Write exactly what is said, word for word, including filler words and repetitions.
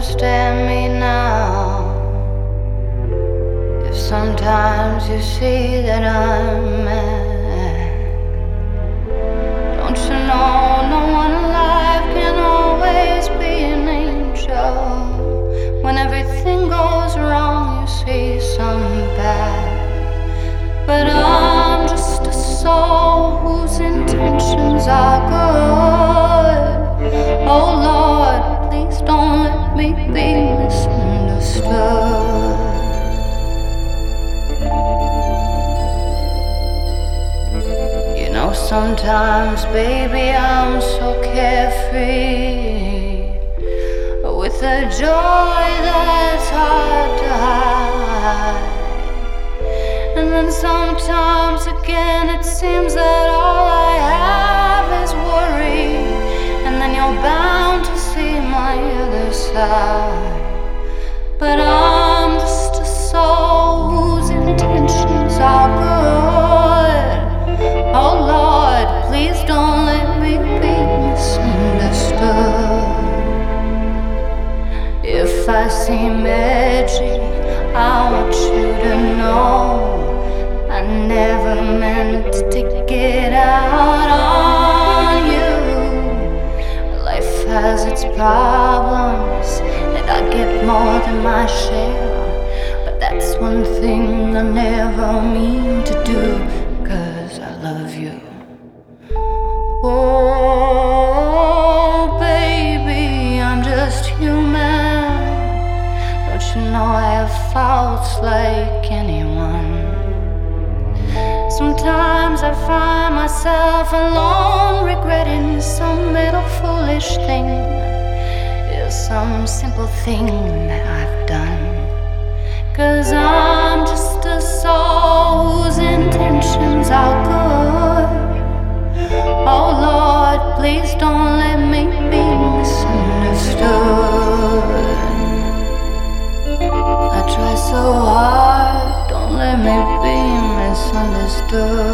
understand me now? If sometimes you see that I'm mad, don't you know no one alive can always be an angel? When everything goes wrong, you see some bad. But I'm just a soul whose intentions are good. Oh Lord, please don't let me be misunderstood. You know, sometimes, baby, I'm so carefree, with a joy that's hard to hide. And then sometimes again it seems that all I have is worry. And then you're bound to see my other side. But I'm just a soul whose intentions are good. Oh Lord, please don't let me be misunderstood. If I seem edgy, I want you to know I never meant to get out on you. Life has its problems, and I get more than my share. But that's one thing I never mean to do, 'cause I love you. Oh, baby, I'm just human. Don't you know I have faults like anyone? Sometimes I find myself alone, regretting some little foolish thing. Is some simple thing that I've done. 'Cause I'm just a soul whose intentions are good. Oh Lord, please don't let me be misunderstood. I try so hard, don't let me be misunderstood.